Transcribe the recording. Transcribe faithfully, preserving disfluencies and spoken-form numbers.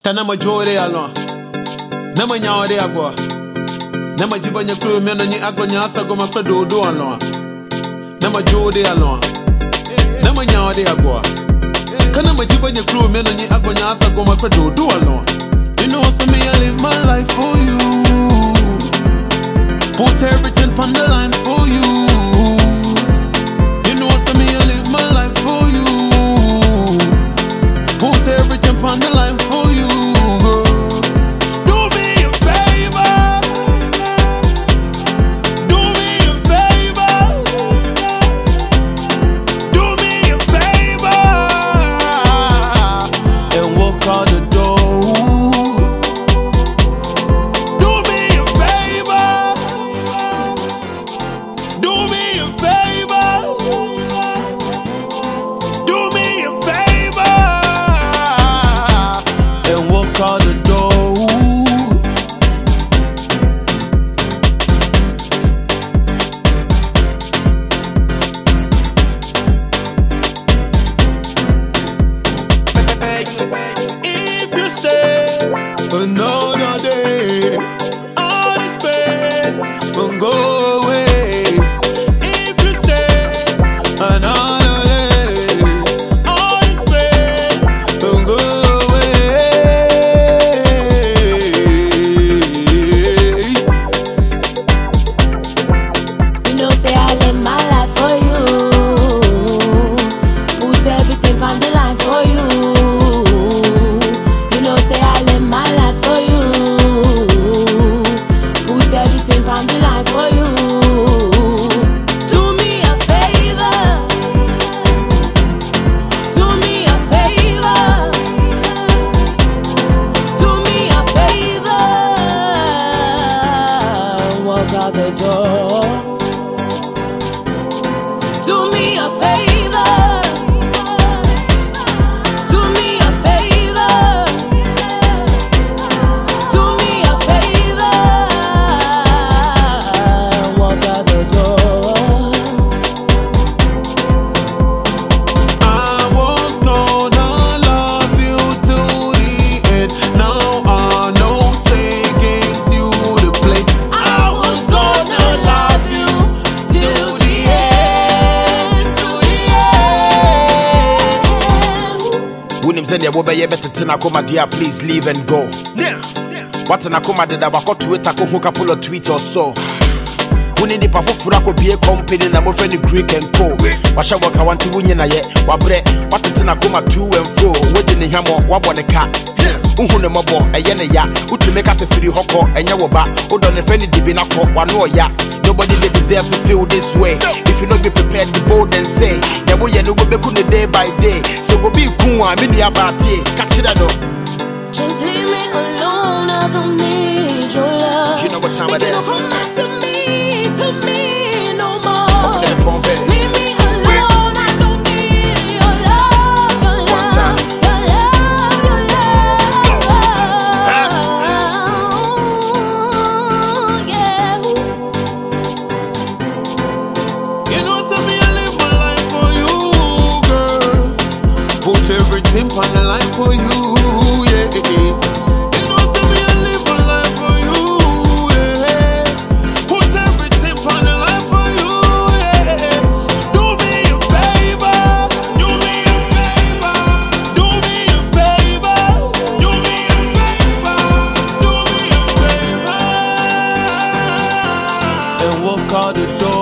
Kana majore alon. Nama nyawde agwa. Nama jibanya crew me no nyi agwa nyasa go makra dodo alon. Nama jode alon. Nama nyawde agwa. Kana majibanya crew me no nyi agwa nyasa go makra dodo alon. You know so me I live my life for you. Put everything on the line for you. You know so me I live my life for you. Put everything on the line for you. Do me a favor. Do me a favor. Do me a favor. And walk out the door. Do me a favor. Do me a favor. Do me a favor. And walk out the door. If you stay another day, all this pain won't go away. If you stay another day, all this pain won't go away. You know, say I live my life for you. Put everything on the line for you. You know, say I live my life for you. Put everything on the line for you. Do me a favor. Do me a favor. Do me a favor. Walk out the door. Do me a favor. Do me a favor. Do me a favor. Walk out the door. I was gonna love you to the end. Now I know say games you to play. I was gonna love you till the end, to the end. Wunim send ya wobe ye better tina koma dear, please leave and go. Yeah. What an akoma did I wako to it ako hook up a tweet or so. Wuni ni pa fufura ko bie company na mo friend Greek and Co. Washa waka wanti wunye na ye wabre what tina koma to and fro. Wodi ni hamo wabo ne ka. Uhu ne mobo eye ne ya. Utu make us a free hoko enye woba. Odo ne friend dibi na ko wano ya. Nobody they deserve to feel this way. If you not be prepared, be bold and say, yeah, boy, you know go back on the day by day. So go be cool, I'm in your party. Catch it out. Just leave me alone. I don't need your love. You know what time it Make is. don't come back to me, to me no more. Up in the phone, baby. Leave me alone. I don't need your love, your One time. love, your love, your love. Yeah. You know, so me I live my life for you, girl. Put everything on the line for you, yeah. You know, so me I live my life for you, yeah. Put everything on the line for you, yeah. Do me a favor, do me a favor, do me a favor, do me a favor, do me a favor, and walk out the door.